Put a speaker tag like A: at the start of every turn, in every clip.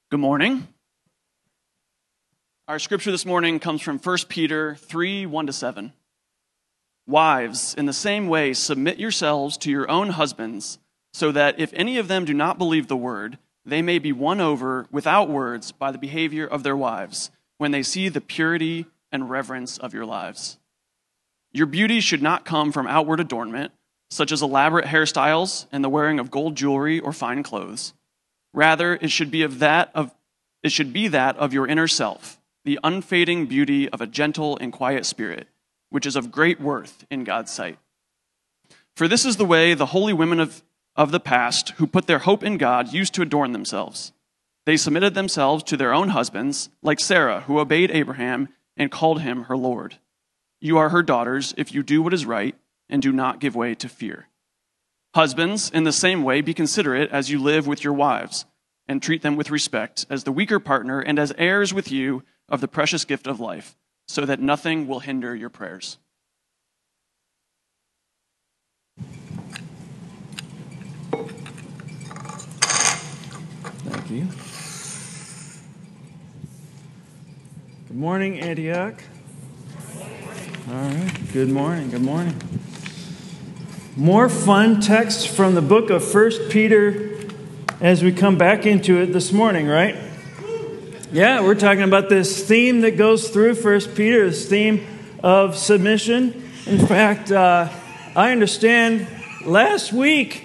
A: Good morning. Our scripture this morning comes from 1 Peter 3, 1-7. Wives, in the same way, submit yourselves to your own husbands, so that if any of them do not believe the word, they may be won over without words by the behavior of their wives, when they see the purity and reverence of your lives. Your beauty should not come from outward adornment, such as elaborate hairstyles and the wearing of gold jewelry or fine clothes. Rather, it should be that of your inner self, the unfading beauty of a gentle and quiet spirit, which is of great worth in God's sight. For this is the way the holy women of the past, who put their hope in God, used to adorn themselves. They submitted themselves to their own husbands, like Sarah, who obeyed Abraham and called him her Lord. You are her daughters if you do what is right and do not give way to fear. Husbands, in the same way, be considerate as you live with your wives, and treat them with respect as the weaker partner and as heirs with you of the precious gift of life, so that nothing will hinder your prayers.
B: Thank you. Good morning, Antioch. All right. Good morning. Good morning. More fun texts from the book of 1 Peter as we come back into it this morning, right? Yeah, we're talking about this theme that goes through 1 Peter, this theme of submission. In fact, I understand last week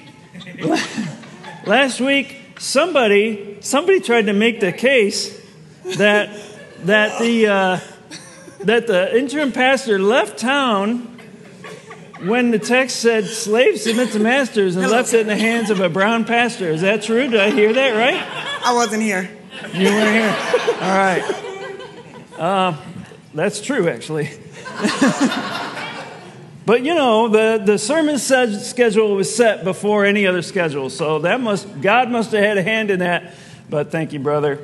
B: somebody tried to make the case that the interim pastor left town when the text said, slaves submit to masters, and left it in the hands of a brown pastor. Is that true? Did I hear that right?
C: I wasn't here.
B: You weren't here? All right. That's true, actually. But, you know, the sermon schedule was set before any other schedule, so God must have had a hand in that. But thank you, brother,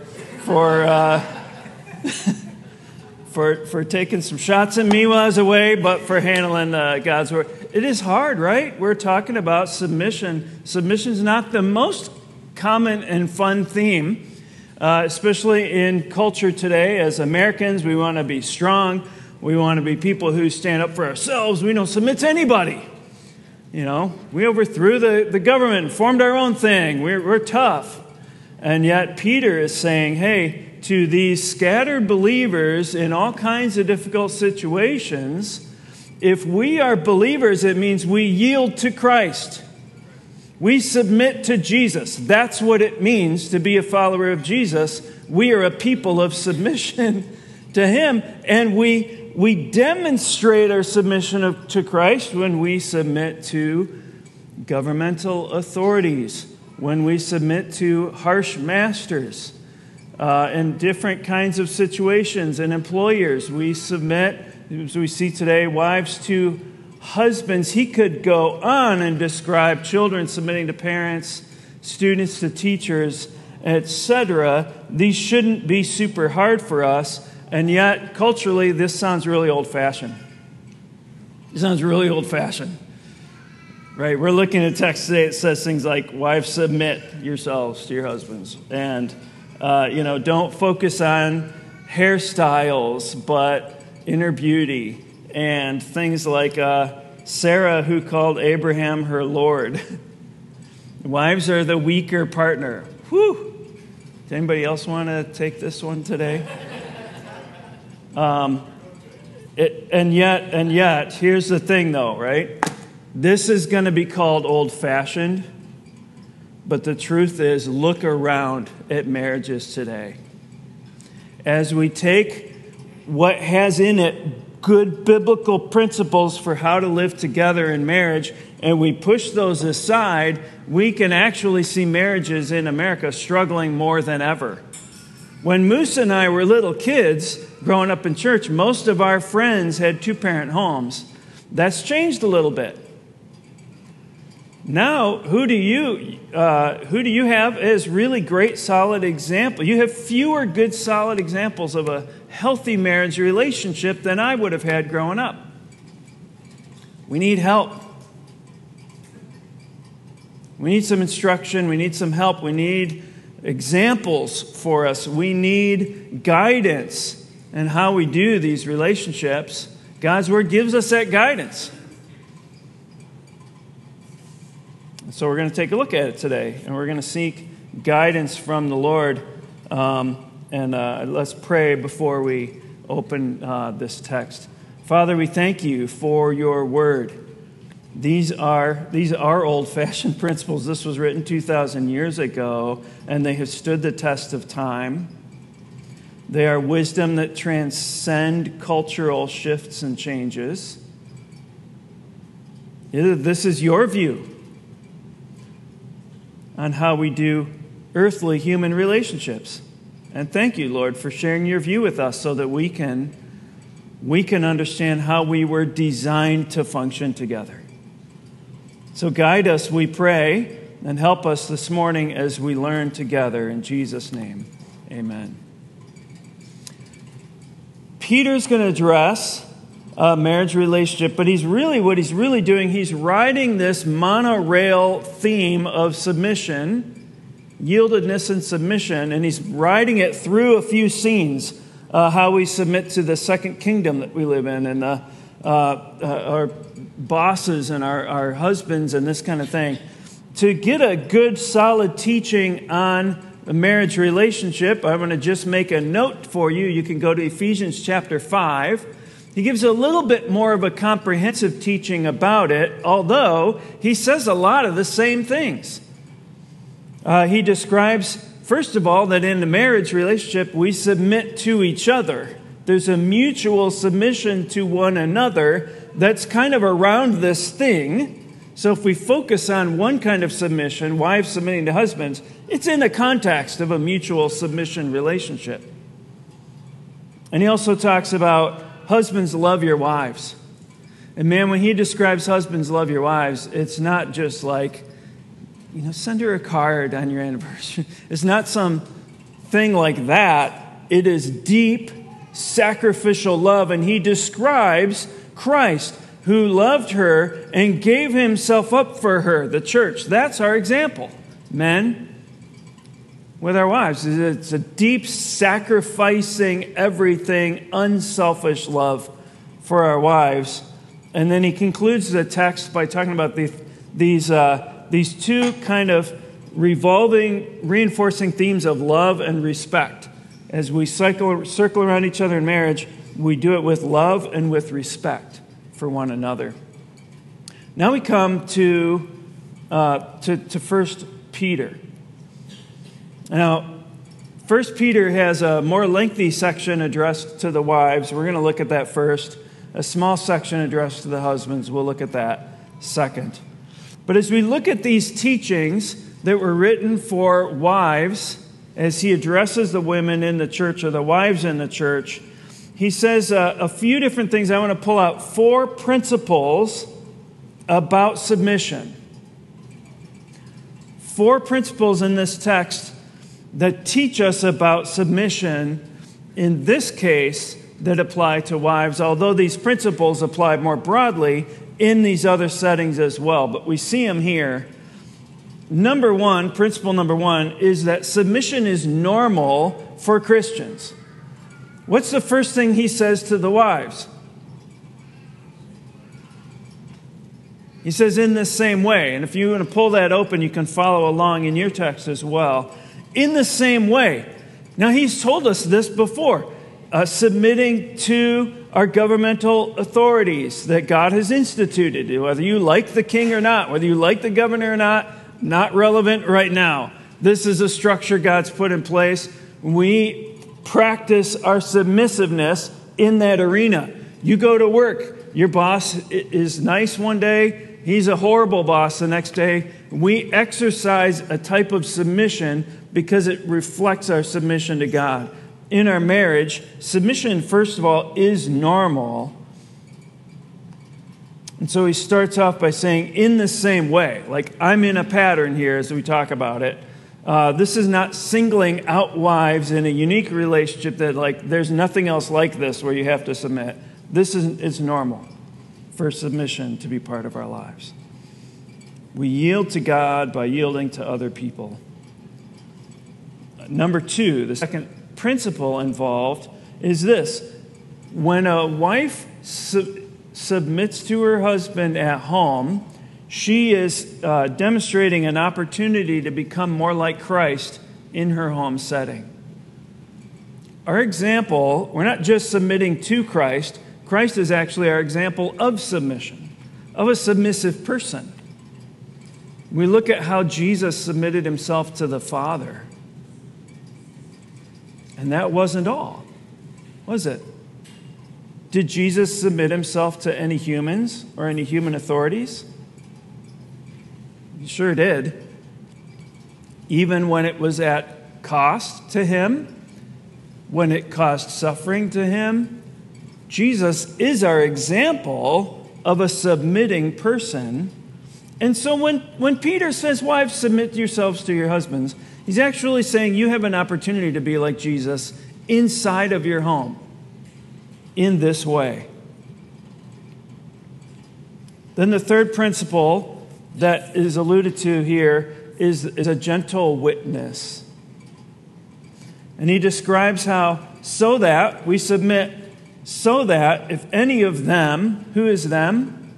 B: for taking some shots at me while I was away, but for handling God's word. It is hard, right? We're talking about submission. Submission is not the most common and fun theme, especially in culture today. As Americans, we want to be strong. We want to be people who stand up for ourselves. We don't submit to anybody. You know, we overthrew the government and formed our own thing. We're tough. And yet Peter is saying, hey, to these scattered believers in all kinds of difficult situations, if we are believers, it means we yield to Christ. We submit to Jesus. That's what it means to be a follower of Jesus. We are a people of submission to Him, and we demonstrate our submission to Christ when we submit to governmental authorities, when we submit to harsh masters, in different kinds of situations, and employers. We submit, as we see today, wives to husbands. He could go on and describe children submitting to parents, students to teachers, etc. These shouldn't be super hard for us, and yet culturally this sounds really old-fashioned. It sounds really old-fashioned. Right? We're looking at a text today that says things like, wives, submit yourselves to your husbands. And don't focus on hairstyles, but inner beauty. And things like Sarah, who called Abraham her Lord. Wives are the weaker partner. Whew! Does anybody else want to take this one today? And yet, here's the thing though, right? This is going to be called old-fashioned. But the truth is, look around at marriages today. As we take what has in it good biblical principles for how to live together in marriage, and we push those aside, we can actually see marriages in America struggling more than ever. When Moose and I were little kids, growing up in church, most of our friends had two-parent homes. That's changed a little bit. Now, who do you have as really great, solid example? You have fewer good, solid examples of a healthy marriage relationship than I would have had growing up. We need help. We need some instruction. We need some help. We need examples for us. We need guidance in how we do these relationships. God's Word gives us that guidance. So we're going to take a look at it today, and we're going to seek guidance from the Lord. Let's pray before we open this text. Father, we thank you for your Word. These are old-fashioned principles. This was written 2,000 years ago, and they have stood the test of time. They are wisdom that transcend cultural shifts and changes. This is your view on how we do earthly human relationships. And thank you, Lord, for sharing your view with us so that we can understand how we were designed to function together. So guide us, we pray, and help us this morning as we learn together. In Jesus' name, amen. Peter's going to address a marriage relationship, but he's really doing, he's riding this monorail theme of submission, yieldedness and submission, and he's riding it through a few scenes, how we submit to the second kingdom that we live in, and our bosses and our husbands and this kind of thing. To get a good, solid teaching on a marriage relationship, I'm going to just make a note for you. You can go to Ephesians chapter 5. He gives a little bit more of a comprehensive teaching about it, although he says a lot of the same things. He describes, first of all, that in the marriage relationship, we submit to each other. There's a mutual submission to one another that's kind of around this thing. So if we focus on one kind of submission, wives submitting to husbands, it's in the context of a mutual submission relationship. And he also talks about husbands, love your wives. And man, when he describes husbands, love your wives, it's not just like, send her a card on your anniversary. It's not some thing like that. It is deep, sacrificial love. And he describes Christ, who loved her and gave himself up for her, the church. That's our example. Men, with our wives. It's a deep, sacrificing everything, unselfish love for our wives. And then he concludes the text by talking about these two kind of reinforcing themes of love and respect. As we circle around each other in marriage, we do it with love and with respect for one another. Now we come to 1 Peter. Now, 1 Peter has a more lengthy section addressed to the wives. We're going to look at that first. A small section addressed to the husbands. We'll look at that second. But as we look at these teachings that were written for wives, as he addresses the women in the church or the wives in the church, he says a few different things. I want to pull out 4 principles about submission. 4 principles in this text that teach us about submission, in this case, that apply to wives, although these principles apply more broadly in these other settings as well. But we see them here. Principle number one, is that submission is normal for Christians. What's the first thing he says to the wives? He says, in the same way. And if you want to pull that open, you can follow along in your text as well. In the same way. Now, he's told us this before. Submitting to our governmental authorities that God has instituted. Whether you like the king or not, whether you like the governor or not relevant right now. This is a structure God's put in place. We practice our submissiveness in that arena. You go to work. Your boss is nice one day. He's a horrible boss the next day. We exercise a type of submission because it reflects our submission to God. In our marriage, submission, first of all, is normal. And so he starts off by saying, in the same way. Like, I'm in a pattern here as we talk about it. This is not singling out wives in a unique relationship that, like, there's nothing else like this where you have to submit. It's normal for submission to be part of our lives. We yield to God by yielding to other people. Number two, the second principle involved is this. When a wife submits to her husband at home, she is demonstrating an opportunity to become more like Christ in her home setting. Our example, we're not just submitting to Christ. Christ is actually our example of submission, of a submissive person. We look at how Jesus submitted himself to the Father. And that wasn't all, was it? Did Jesus submit himself to any humans or any human authorities? He sure did. Even when it was at cost to him, when it caused suffering to him, Jesus is our example of a submitting person. And so when Peter says, wives, submit yourselves to your husbands, he's actually saying you have an opportunity to be like Jesus inside of your home in this way. Then the third principle that is alluded to here is a gentle witness. And he describes how, so that we submit, so that if any of them, who is them?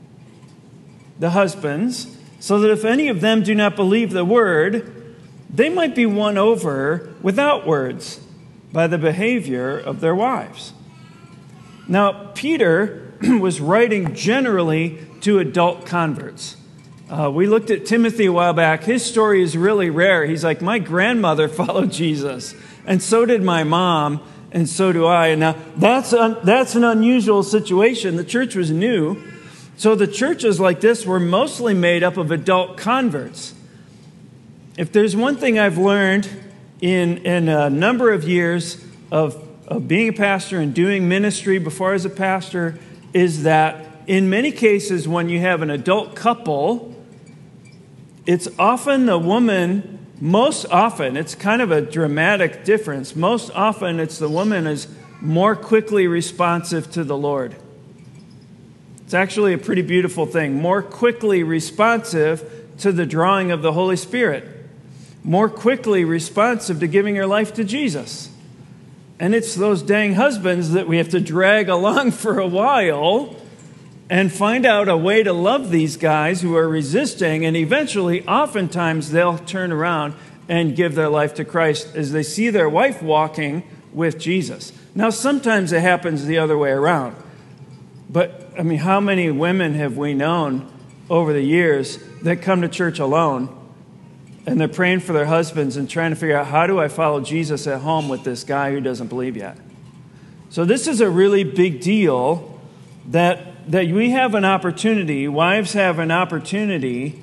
B: The husbands, so that if any of them do not believe the word, they might be won over without words by the behavior of their wives. Now, Peter was writing generally to adult converts. We looked at Timothy a while back. His story is really rare. He's like, my grandmother followed Jesus, and so did my mom, and so do I. And now, that's an unusual situation. The church was new. So the churches like this were mostly made up of adult converts. If there's one thing I've learned in a number of years of being a pastor and doing ministry before I was a pastor, is that in many cases when you have an adult couple, it's often the woman, most often, it's kind of a dramatic difference. Most often it's the woman is more quickly responsive to the Lord. It's actually a pretty beautiful thing. More quickly responsive to the drawing of the Holy Spirit. More quickly responsive to giving her life to Jesus. And it's those dang husbands that we have to drag along for a while and find out a way to love these guys who are resisting. And eventually, oftentimes, they'll turn around and give their life to Christ as they see their wife walking with Jesus. Now, sometimes it happens the other way around. But, I mean, how many women have we known over the years that come to church alone and they're praying for their husbands and trying to figure out, how do I follow Jesus at home with this guy who doesn't believe yet? So this is a really big deal that we have an opportunity, wives have an opportunity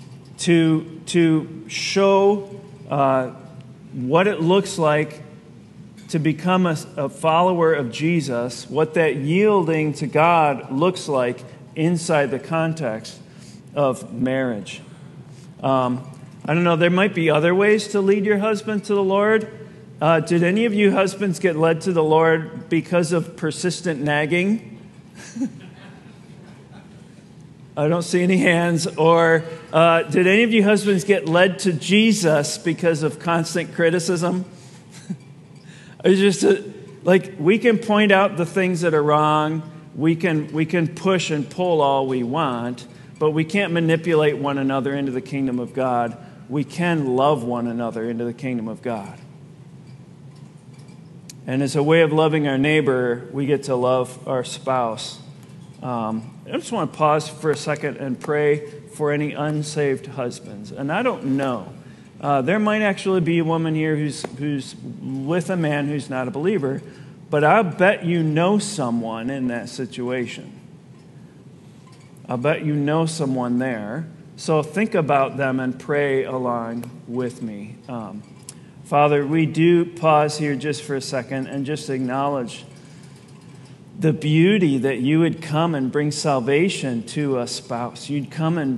B: to show what it looks like to become a follower of Jesus, what that yielding to God looks like inside the context of marriage. I don't know, there might be other ways to lead your husband to the Lord. Did any of you husbands get led to the Lord because of persistent nagging? I don't see any hands. Or did any of you husbands get led to Jesus because of constant criticism? It's just like we can point out the things that are wrong. We can push and pull all we want, but we can't manipulate one another into the kingdom of God. We can love one another into the kingdom of God. And as a way of loving our neighbor, we get to love our spouse. I just want to pause for a second and pray for any unsaved husbands. And I don't know. There might actually be a woman here who's with a man who's not a believer, but I'll bet you know someone in that situation. I'll bet you know someone there. So think about them and pray along with me. Father, we do pause here just for a second and just acknowledge the beauty that you would come and bring salvation to a spouse. You'd come and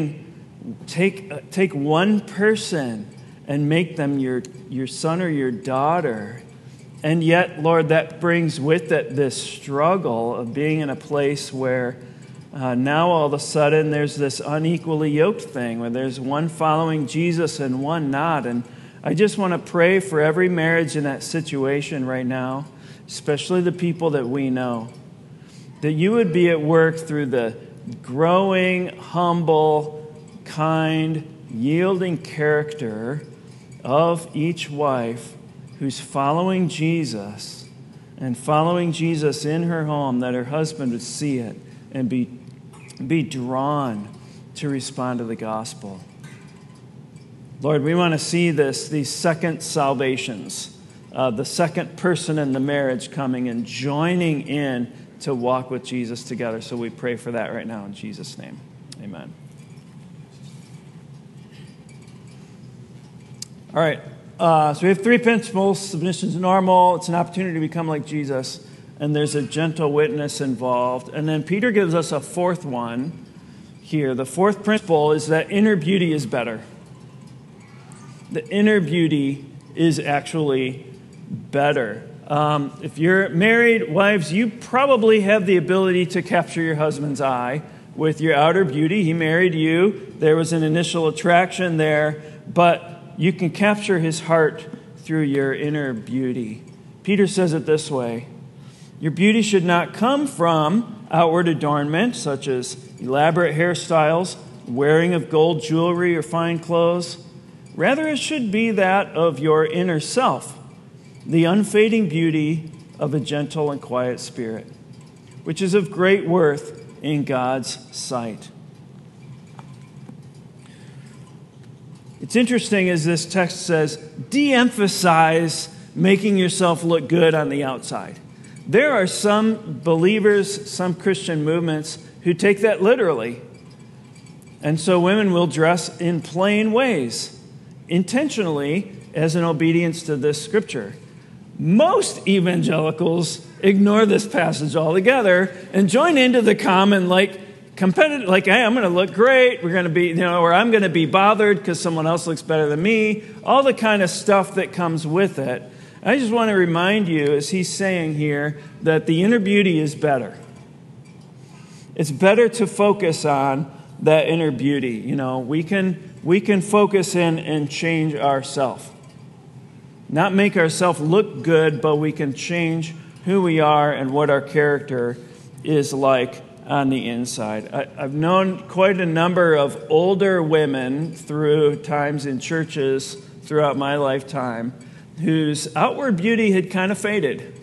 B: take one person and make them your son or your daughter. And yet, Lord, that brings with it this struggle of being in a place where now all of a sudden there's this unequally yoked thing where there's one following Jesus and one not. And I just want to pray for every marriage in that situation right now, especially the people that we know, that you would be at work through the growing, humble, kind, yielding character of each wife who's following Jesus and following Jesus in her home, that her husband would see it and be drawn to respond to the gospel. Lord, we want to see these second salvations, the second person in the marriage coming and joining in to walk with Jesus together. So we pray for that right now in Jesus' name. Amen. All right. So we have three principles. Submission is normal. It's an opportunity to become like Jesus. And there's a gentle witness involved. And then Peter gives us a fourth one here. The fourth principle is that inner beauty is better. The inner beauty is actually better. If you're married, wives, you probably have the ability to capture your husband's eye with your outer beauty. He married you. There was an initial attraction there, but you can capture his heart through your inner beauty. Peter says it this way: your beauty should not come from outward adornment, such as elaborate hairstyles, wearing of gold jewelry or fine clothes. Rather, it should be that of your inner self, the unfading beauty of a gentle and quiet spirit, which is of great worth in God's sight. It's interesting as this text says, de-emphasize making yourself look good on the outside. There are some believers, some Christian movements who take that literally. And so women will dress in plain ways, intentionally, as an obedience to this scripture. Most evangelicals ignore this passage altogether and join into the common, competitive, hey, I'm going to look great. We're going to be, or I'm going to be bothered because someone else looks better than me. All the kind of stuff that comes with it. I just want to remind you, as he's saying here, that the inner beauty is better. It's better to focus on that inner beauty. We can focus in and change ourselves. Not make ourselves look good, but we can change who we are and what our character is like on the inside. I've known quite a number of older women through times in churches throughout my lifetime whose outward beauty had kind of faded.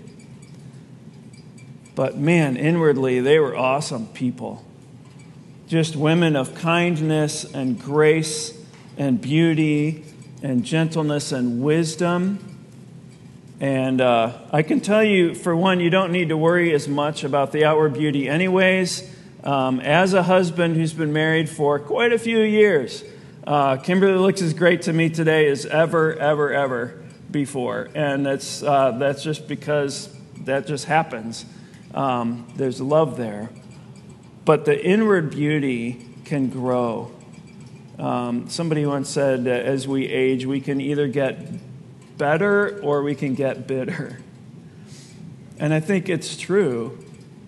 B: But man, inwardly, they were awesome people. Just women of kindness and grace and beauty and gentleness and wisdom. And I can tell you, for one, you don't need to worry as much about the outward beauty anyways. As a husband who's been married for quite a few years, Kimberly looks as great to me today as ever before. And that's just because that just happens. There's love there. But the inward beauty can grow. Somebody once said that as we age, we can either get better or we can get bitter. And I think it's true.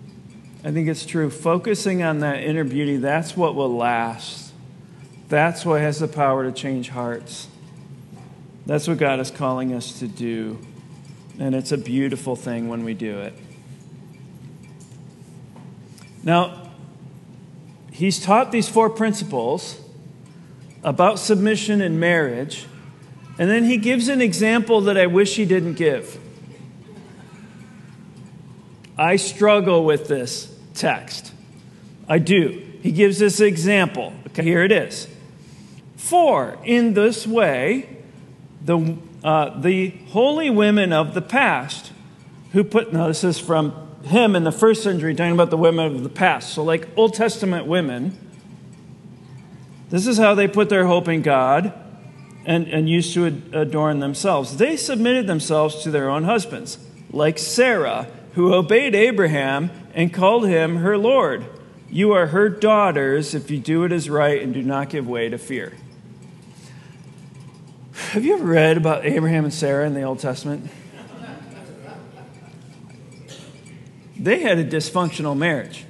B: Focusing on that inner beauty, that's what will last. That's what has the power to change hearts. That's what God is calling us to do. And it's a beautiful thing when we do it. Now, he's taught these 4 principles about submission in marriage, and then he gives an example that I wish he didn't give. I struggle with this text. I do. He gives this example. Okay, here it is. For in this way, the holy women of the past this is from him in the first century, talking about the women of the past. So like Old Testament women, this is how they put their hope in God and used to adorn themselves. They submitted themselves to their own husbands, like Sarah, who obeyed Abraham and called him her Lord. You are her daughters if you do what is right and do not give way to fear. Have you ever read about Abraham and Sarah in the Old Testament? They had a dysfunctional marriage.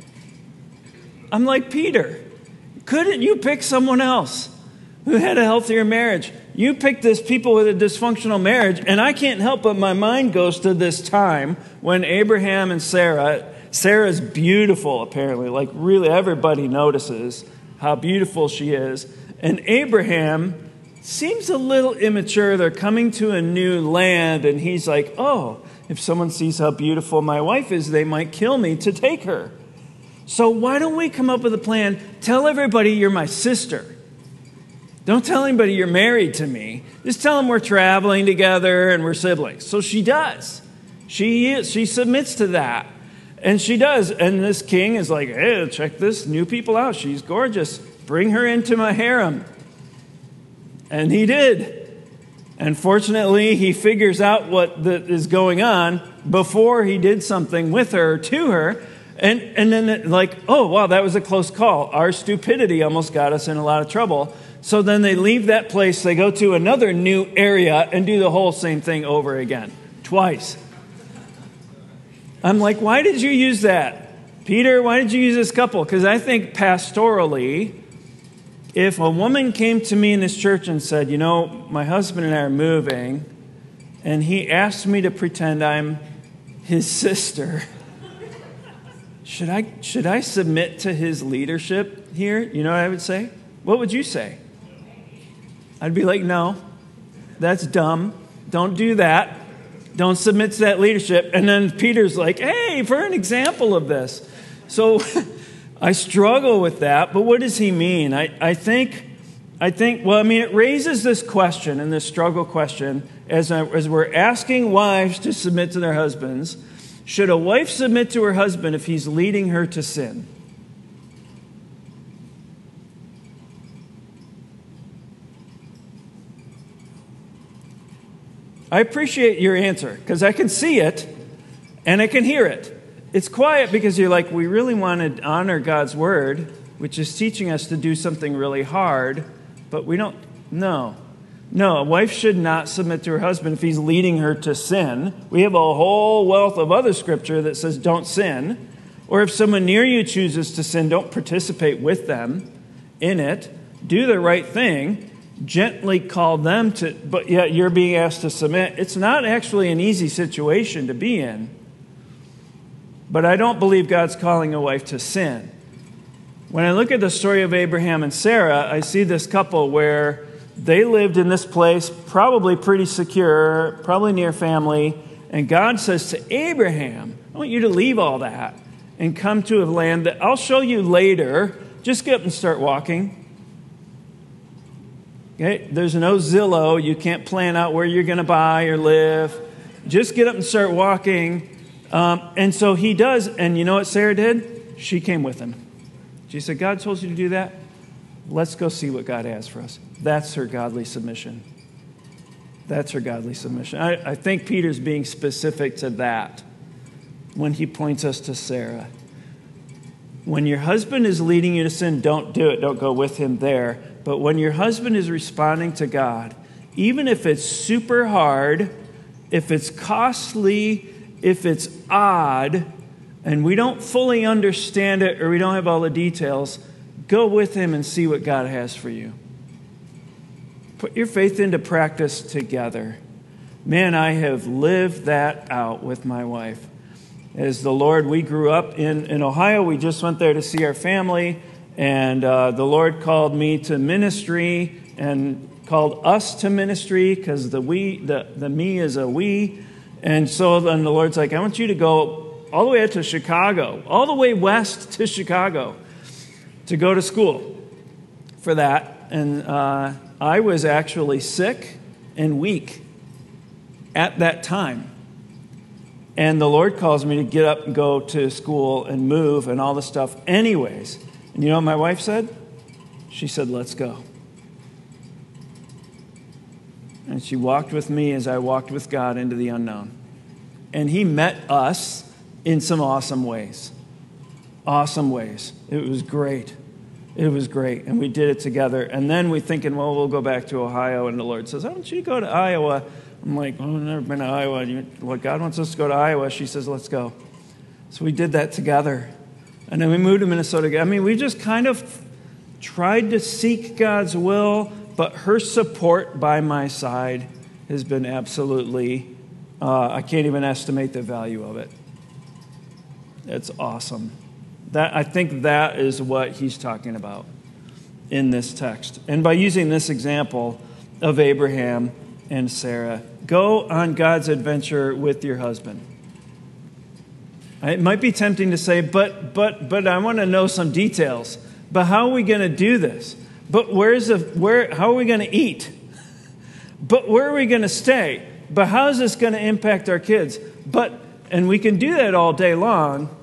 B: I'm like Peter. Couldn't you pick someone else who had a healthier marriage? You pick this people with a dysfunctional marriage, and I can't help but my mind goes to this time when Abraham and Sarah's beautiful, apparently. Like, really, everybody notices how beautiful she is. And Abraham seems a little immature. They're coming to a new land, and he's like, oh, if someone sees how beautiful my wife is, they might kill me to take her. So why don't we come up with a plan? Tell everybody you're my sister. Don't tell anybody you're married to me. Just tell them we're traveling together and we're siblings. So she does. She submits to that. And she does. And this king is like, hey, check this new people out. She's gorgeous. Bring her into my harem. And he did. And fortunately, he figures out what is going on before he did something with her or to her. And then like, oh, wow, that was a close call. Our stupidity almost got us in a lot of trouble. So then they leave that place. They go to another new area and do the whole same thing over again. Twice. I'm like, why did you use that? Peter, why did you use this couple? Because I think pastorally, if a woman came to me in this church and said, you know, my husband and I are moving, and he asked me to pretend I'm his sister, should I submit to his leadership here? You know what I would say? What would you say? I'd be like, no, that's dumb. Don't do that. Don't submit to that leadership. And then Peter's like, hey, for an example of this. So I struggle with that, but what does he mean? I think, it raises this question and this struggle question as we're asking wives to submit to their husbands. Should a wife submit to her husband if he's leading her to sin? I appreciate your answer because I can see it and I can hear it. It's quiet because you're like, we really want to honor God's word, which is teaching us to do something really hard, but we don't. No, a wife should not submit to her husband if he's leading her to sin. We have a whole wealth of other scripture that says don't sin. Or if someone near you chooses to sin, don't participate with them in it. Do the right thing. Gently call them to, but yet you're being asked to submit. It's not actually an easy situation to be in. But I don't believe God's calling a wife to sin. When I look at the story of Abraham and Sarah, I see this couple where they lived in this place, probably pretty secure, probably near family, and God says to Abraham, I want you to leave all that and come to a land that I'll show you later. Just get up and start walking. Okay? There's no Zillow. You can't plan out where you're going to buy or live. Just get up and start walking. And so he does. And you know what Sarah did? She came with him. She said, God told you to do that? Let's go see what God has for us. That's her godly submission. That's her godly submission. I think Peter's being specific to that when he points us to Sarah. When your husband is leading you to sin, don't do it. Don't go with him there. But when your husband is responding to God, even if it's super hard, if it's costly, if it's odd, and we don't fully understand it or we don't have all the details, go with him and see what God has for you. Put your faith into practice together. Man, I have lived that out with my wife. As the Lord, we grew up in Ohio. We just went there to see our family. And the Lord called me to ministry and called us to ministry because the me is a we. And so then the Lord's like, I want you to go all the way out to Chicago, all the way west to Chicago to go to school for that. And I was actually sick and weak at that time. And the Lord calls me to get up and go to school and move and all the stuff anyways. And you know what my wife said? She said, let's go. And she walked with me as I walked with God into the unknown. And he met us in some awesome ways. Awesome ways. It was great. It was great. And we did it together. And then we're thinking, well, we'll go back to Ohio. And the Lord says, why don't you go to Iowa? I'm like, well, I've never been to Iowa. God wants us to go to Iowa. She says, let's go. So we did that together. And then we moved to Minnesota. I mean, we just kind of tried to seek God's will, but her support by my side has been absolutely, I can't even estimate the value of it. It's awesome. I think that is what he's talking about in this text. And by using this example of Abraham and Sarah, go on God's adventure with your husband. It might be tempting to say, but I want to know some details. But how are we going to do this? But how are we going to eat? But where are we going to stay? But how is this going to impact our kids? And we can do that all day long.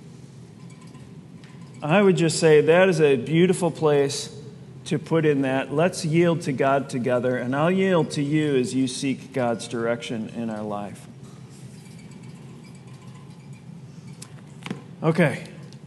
B: I would just say that is a beautiful place to put in that. Let's yield to God together, and I'll yield to you as you seek God's direction in our life. Okay.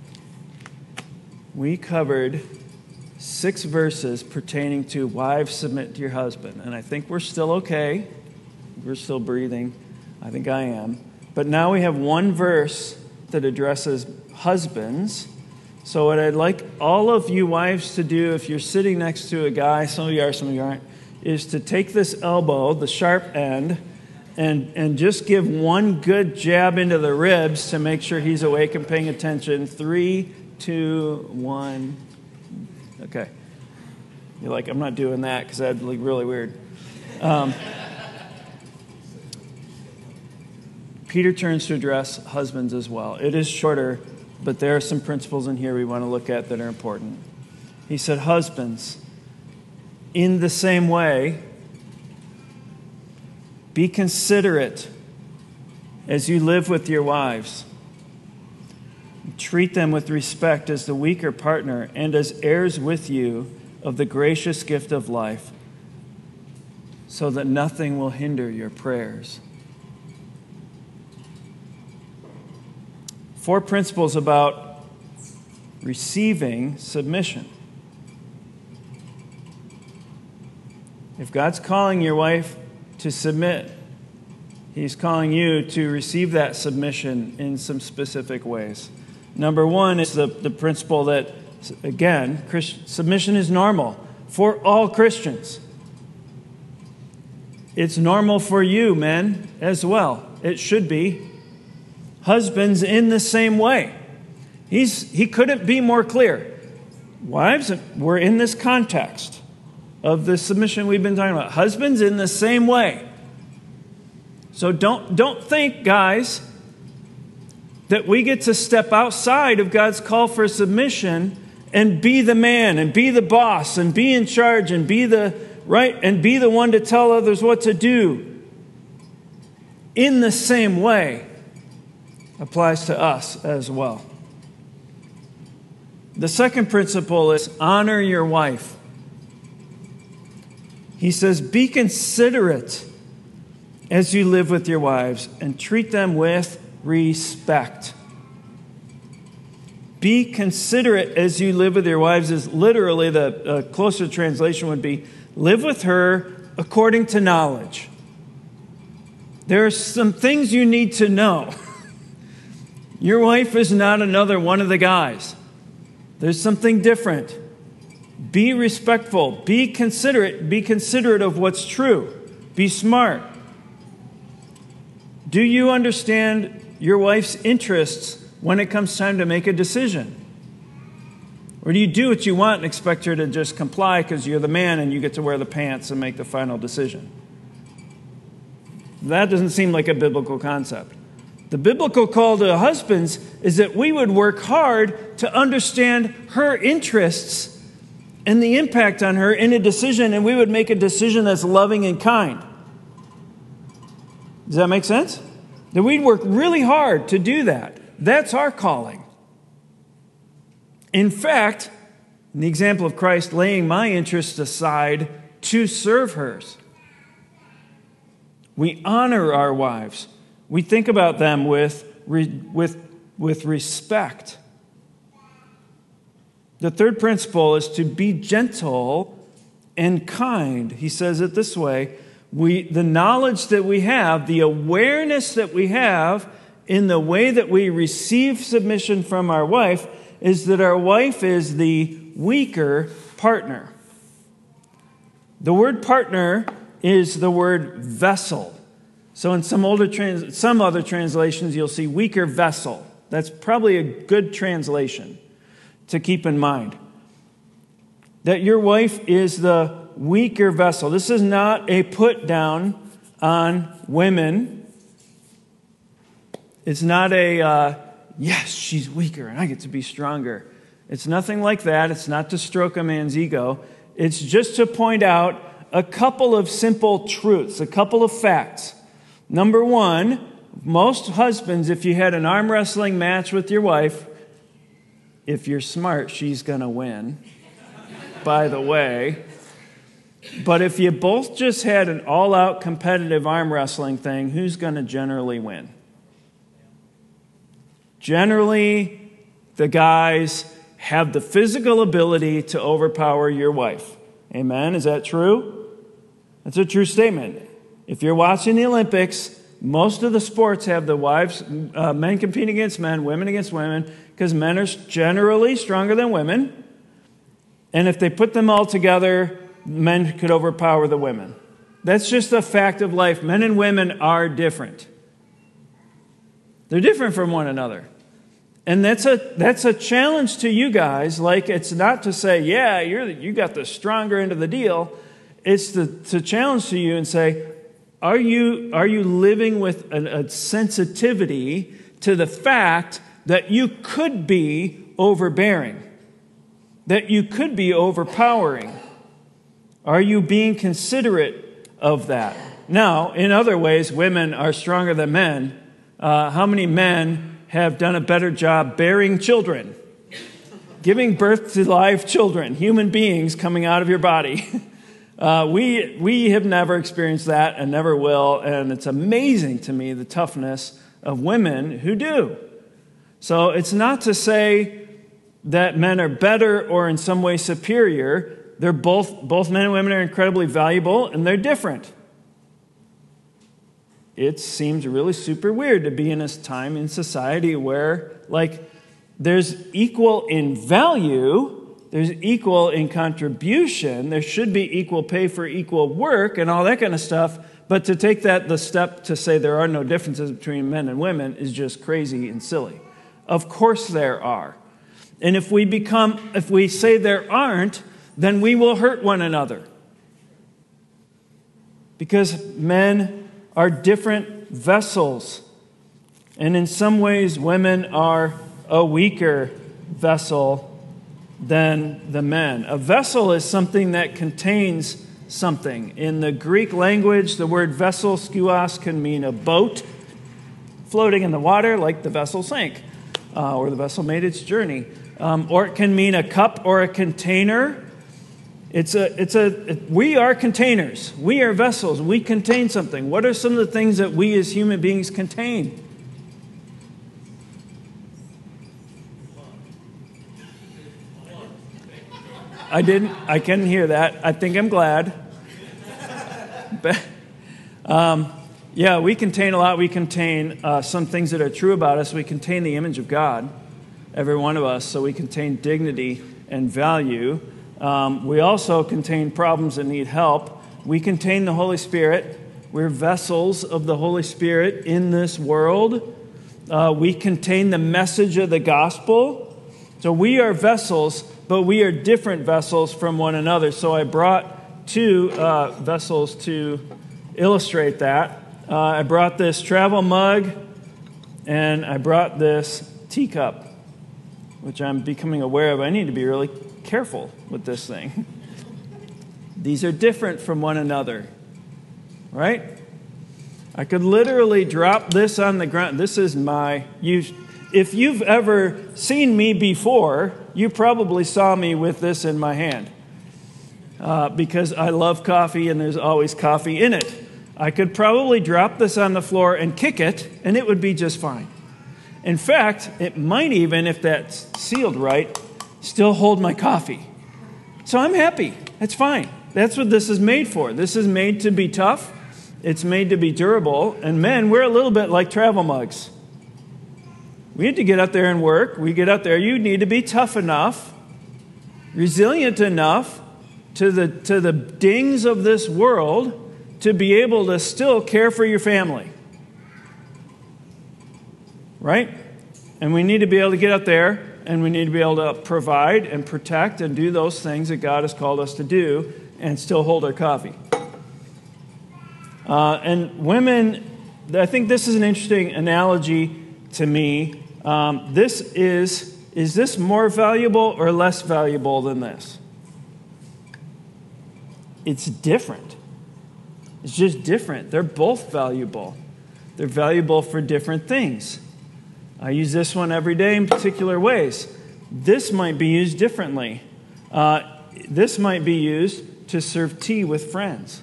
B: We covered 6 verses pertaining to wives submit to your husband. And I think we're still okay. We're still breathing. I think I am. But now we have 1 verse that addresses husbands. So what I'd like all of you wives to do, if you're sitting next to a guy, some of you are, some of you aren't, is to take this elbow, the sharp end, and just give 1 good jab into the ribs to make sure he's awake and paying attention. 3, 2, 1. Okay. You're like, I'm not doing that because that'd look really weird. Peter turns to address husbands as well. It is shorter, but there are some principles in here we want to look at that are important. He said, husbands, in the same way, be considerate as you live with your wives. Treat them with respect as the weaker partner and as heirs with you of the gracious gift of life, so that nothing will hinder your prayers. 4 principles about receiving submission. If God's calling your wife to submit, He's calling you to receive that submission in some specific ways. Number 1 is the principle that, again, submission is normal for all Christians. It's normal for you, men, as well. It should be. Husbands in the same way. He couldn't be more clear. Wives, we're in this context of the submission we've been talking about. Husbands in the same way. So don't think, guys, that we get to step outside of God's call for submission and be the man and be the boss and be in charge and be the right and be the one to tell others what to do. In the same way applies to us as well. The second principle is honor your wife. He says, be considerate as you live with your wives and treat them with respect. Be considerate as you live with your wives is literally the closer translation would be live with her according to knowledge. There are some things you need to know. Your wife is not another one of the guys. There's something different. Be respectful. Be considerate. Be considerate of what's true. Be smart. Do you understand your wife's interests when it comes time to make a decision? Or do you do what you want and expect her to just comply because you're the man and you get to wear the pants and make the final decision? That doesn't seem like a biblical concept. The biblical call to husbands is that we would work hard to understand her interests and the impact on her in a decision, and we would make a decision that's loving and kind. Does that make sense? That we'd work really hard to do that. That's our calling. In fact, in the example of Christ laying my interests aside to serve hers, we honor our wives. We think about them with respect. The third principle is to be gentle and kind. He says it this way. The knowledge that we have, the awareness that we have in the way that we receive submission from our wife is that our wife is the weaker partner. The word partner is the word vessel. So in some other translations, you'll see weaker vessel. That's probably a good translation to keep in mind. That your wife is the weaker vessel. This is not a put down on women. It's not a, yes, she's weaker and I get to be stronger. It's nothing like that. It's not to stroke a man's ego. It's just to point out a couple of simple truths, a couple of facts. Number one, most husbands, if you had an arm wrestling match with your wife, if you're smart, she's going to win, by the way. But if you both just had an all-out competitive arm wrestling thing, who's going to generally win? Generally, the guys have the physical ability to overpower your wife. Amen? Is that true? That's a true statement. If you're watching the Olympics, most of the sports have the wives, men compete against men, women against women, because men are generally stronger than women. And if they put them all together, men could overpower the women. That's just a fact of life. Men and women are different. They're different from one another. And that's a challenge to you guys. Like, it's not to say, yeah, you got the stronger end of the deal. It's to challenge to you and say, are you living with a sensitivity to the fact that you could be overbearing, that you could be overpowering? Are you being considerate of that? Now, in other ways, women are stronger than men. How many men have done a better job bearing children, giving birth to live children, human beings coming out of your body? We have never experienced that and never will, and it's amazing to me the toughness of women who do. So it's not to say that men are better or in some way superior. They're both men and women are incredibly valuable, and they're different. It seems really super weird to be in a time in society where, like, there's equal in value, there's equal in contribution, there should be equal pay for equal work and all that kind of stuff, but to take the step to say there are no differences between men and women is just crazy and silly. Of course there are. And if we say there aren't, then we will hurt one another. Because men are different vessels. And in some ways, women are a weaker vessel than the men. A vessel is something that contains something. In the Greek language, the word vessel, skuos, can mean a boat floating in the water like the vessel sank, or the vessel made its journey. Or it can mean a cup or a container. We are containers. We are vessels. We contain something. What are some of the things that we as human beings contain? I couldn't hear that. I think I'm glad. Yeah, we contain a lot. We contain some things that are true about us. We contain the image of God, every one of us. So we contain dignity and value. We also contain problems that need help. We contain the Holy Spirit. We're vessels of the Holy Spirit in this world. We contain the message of the gospel. So we are vessels, but we are different vessels from one another. So I brought two vessels to illustrate that. I brought this travel mug, and I brought this teacup, which I'm becoming aware of. I need to be really careful with this thing. These are different from one another, right? I could literally drop this on the ground. This is if you've ever seen me before, you probably saw me with this in my hand, because I love coffee and there's always coffee in it. I could probably drop this on the floor and kick it, and it would be just fine. In fact, it might even, if that's sealed right, still hold my coffee. So I'm happy. That's fine. That's what this is made for. This is made to be tough. It's made to be durable. And men, we're a little bit like travel mugs. We need to get out there and work. We get out there. You need to be tough enough, resilient enough to the dings of this world to be able to still care for your family. Right? And we need to be able to get up there, and we need to be able to provide and protect and do those things that God has called us to do and still hold our coffee. And women, I think this is an interesting analogy to me. Is this more valuable or less valuable than this? It's different. It's just different. They're both valuable. They're valuable for different things. I use this one every day in particular ways. This might be used differently. This might be used to serve tea with friends.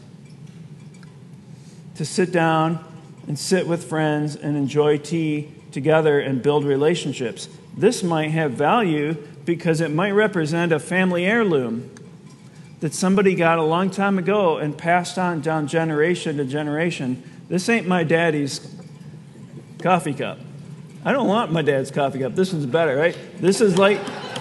B: To sit down and sit with friends and enjoy tea together and build relationships. This might have value because it might represent a family heirloom that somebody got a long time ago and passed on down generation to generation. This ain't my daddy's coffee cup. I don't want my dad's coffee cup. This one's better, right? This is like,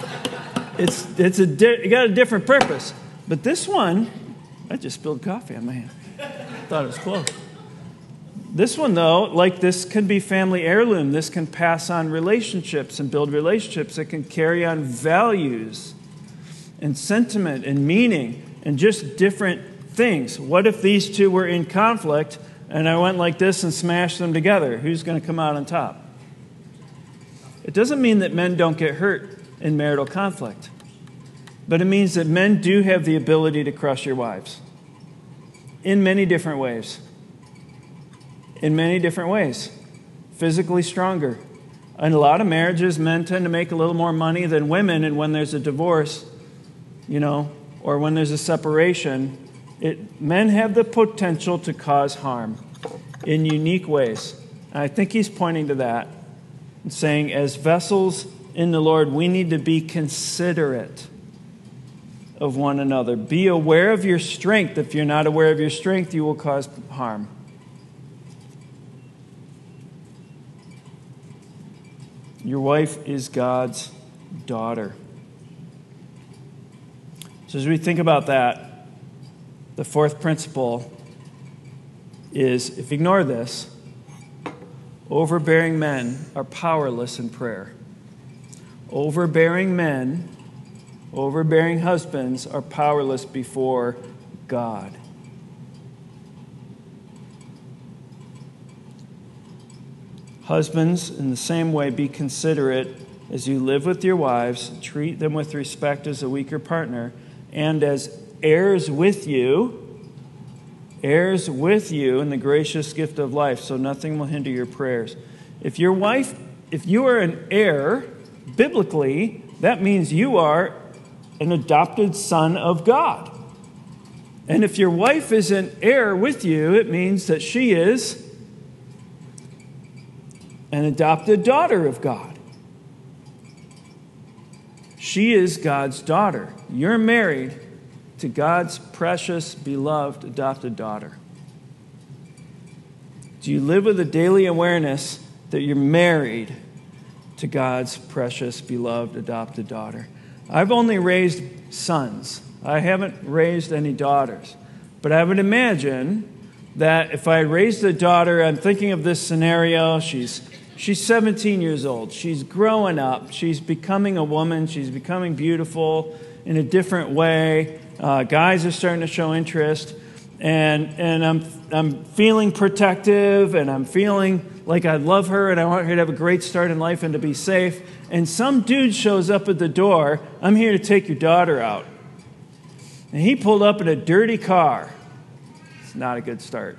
B: it got a different purpose. But this one, I just spilled coffee on my hand. Thought it was close. This one, though, like this can be family heirloom. This can pass on relationships and build relationships that can carry on values and sentiment and meaning and just different things. What if these two were in conflict and I went like this and smashed them together? Who's going to come out on top? It doesn't mean that men don't get hurt in marital conflict, but it means that men do have the ability to crush your wives in many different ways. In many different ways. Physically stronger. In a lot of marriages, men tend to make a little more money than women, and when there's a divorce, or when there's a separation, men have the potential to cause harm in unique ways. And I think he's pointing to that and saying, as vessels in the Lord, we need to be considerate of one another. Be aware of your strength. If you're not aware of your strength, you will cause harm. Your wife is God's daughter. So as we think about that, the fourth principle is, if you ignore this, overbearing men are powerless in prayer. Overbearing men, overbearing husbands are powerless before God. Husbands, in the same way, be considerate as you live with your wives, treat them with respect as a weaker partner, and as heirs with you in the gracious gift of life, so nothing will hinder your prayers. If you are an heir, biblically, that means you are an adopted son of God. And if your wife is an heir with you, it means that she is an adopted daughter of God. She is God's daughter. You're married to God's precious, beloved, adopted daughter. Do you live with a daily awareness that you're married to God's precious, beloved, adopted daughter? I've only raised sons. I haven't raised any daughters. But I would imagine that if I raised a daughter, I'm thinking of this scenario, she's 17 years old. She's growing up. She's becoming a woman. She's becoming beautiful in a different way. Guys are starting to show interest. And I'm feeling protective, and I'm feeling like I love her, and I want her to have a great start in life and to be safe. And some dude shows up at the door. I'm here to take your daughter out. And he pulled up in a dirty car. It's not a good start.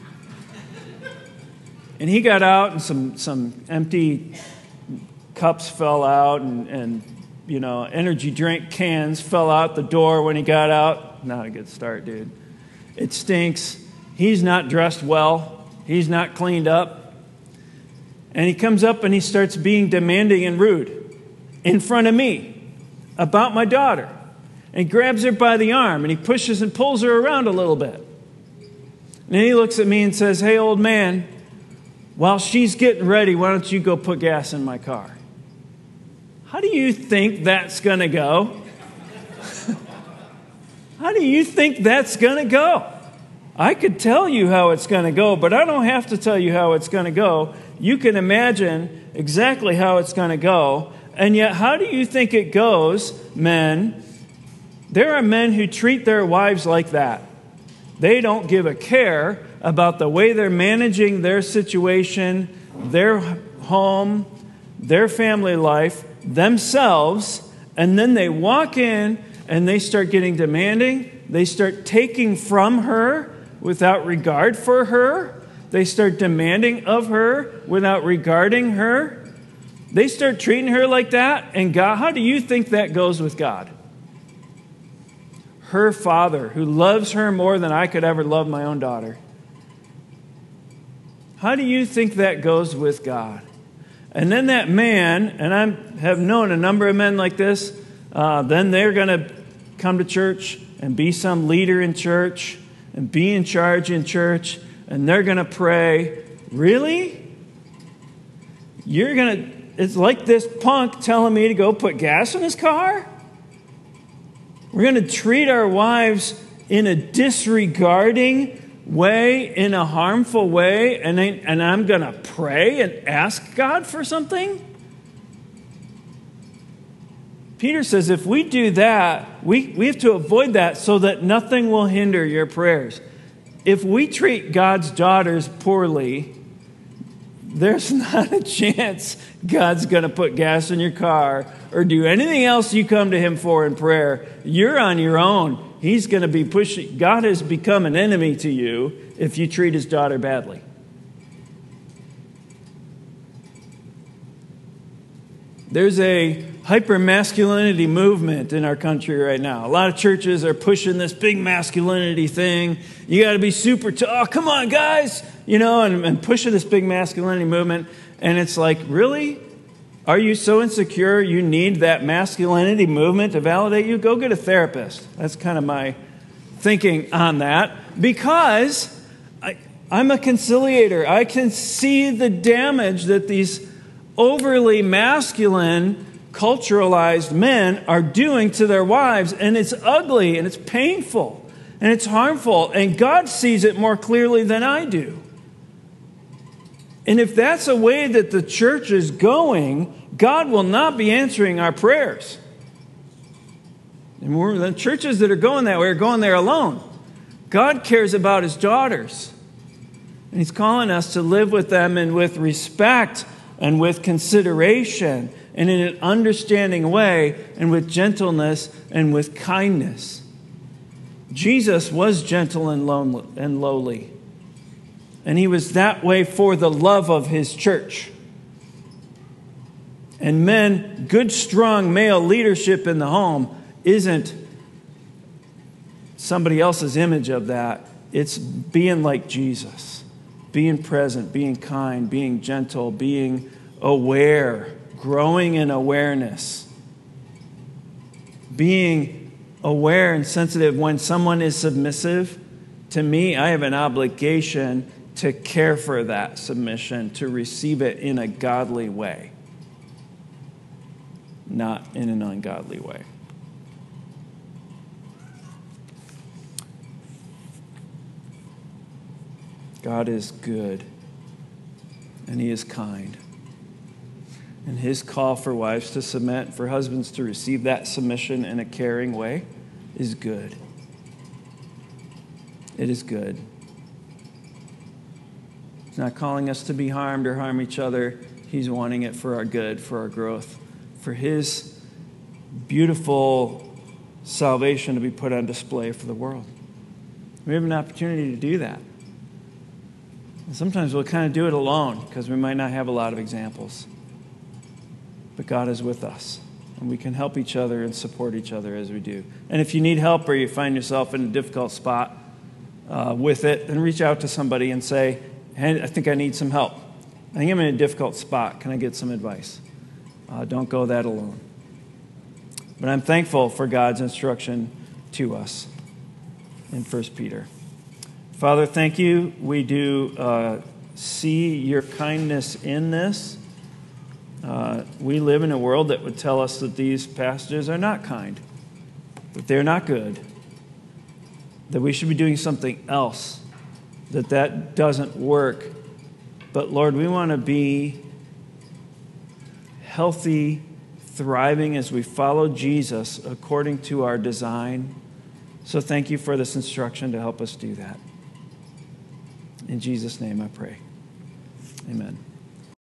B: And he got out, and some empty cups fell out, and energy drink cans fell out the door when he got out. Not a good start, dude. It stinks. He's not dressed well. He's not cleaned up. And he comes up and he starts being demanding and rude in front of me about my daughter. And he grabs her by the arm, and he pushes and pulls her around a little bit. And then he looks at me and says, "Hey, old man, while she's getting ready, why don't you go put gas in my car?" How do you think that's going to go? How do you think that's going to go? I could tell you how it's going to go, but I don't have to tell you how it's going to go. You can imagine exactly how it's going to go. And yet, how do you think it goes, men? There are men who treat their wives like that. They don't give a care about the way they're managing their situation, their home, their family life, themselves, and then they walk in and they start getting demanding. They start taking from her without regard for her. They start demanding of her without regarding her. They start treating her like that. And God, how do you think that goes with God? Her Father, who loves her more than I could ever love my own daughter. How do you think that goes with God? And then that man, and I have known a number of men like this, then they're going to come to church and be some leader in church and be in charge in church, and they're going to pray. Really? It's like this punk telling me to go put gas in his car? We're going to treat our wives in a disregarding way, in a harmful way, and I'm going to pray and ask God for something? Peter says if we do that, we have to avoid that so that nothing will hinder your prayers. If we treat God's daughters poorly, there's not a chance God's going to put gas in your car or do anything else you come to Him for in prayer. You're on your own. He's going to be pushing. God has become an enemy to you if you treat His daughter badly. There's a hyper-masculinity movement in our country right now. A lot of churches are pushing this big masculinity thing. You got to be super tough. Oh, come on, guys. And pushing this big masculinity movement. And it's like, really? Are you so insecure you need that masculinity movement to validate you? Go get a therapist. That's kind of my thinking on that. Because I'm a conciliator. I can see the damage that these overly masculine, culturalized men are doing to their wives. And it's ugly, and it's painful, and it's harmful. And God sees it more clearly than I do. And if that's a way that the church is going, God will not be answering our prayers. And the churches that are going that way are going there alone. God cares about His daughters. And He's calling us to live with them and with respect and with consideration and in an understanding way and with gentleness and with kindness. Jesus was gentle and lowly. And He was that way for the love of His church. And men, good, strong male leadership in the home isn't somebody else's image of that. It's being like Jesus. Being present, being kind, being gentle, being aware, growing in awareness. Being aware and sensitive when someone is submissive. To me, I have an obligation to care for that submission, to receive it in a godly way, not in an ungodly way. God is good, and He is kind. And His call for wives to submit, for husbands to receive that submission in a caring way, is good. It is good. He's not calling us to be harmed or harm each other. He's wanting it for our good, for our growth, for His beautiful salvation to be put on display for the world. We have an opportunity to do that. And sometimes we'll kind of do it alone because we might not have a lot of examples. But God is with us, and we can help each other and support each other as we do. And if you need help or you find yourself in a difficult spot with it, then reach out to somebody and say, hey, I think I need some help. I think I'm in a difficult spot. Can I get some advice? Don't go that alone. But I'm thankful for God's instruction to us in 1 Peter. Father, thank you. We do see your kindness in this. We live in a world that would tell us that these passages are not kind, that they're not good, that we should be doing something else, that doesn't work. But Lord, we want to be healthy, thriving as we follow Jesus according to our design. So thank you for this instruction to help us do that. In Jesus' name I pray. Amen.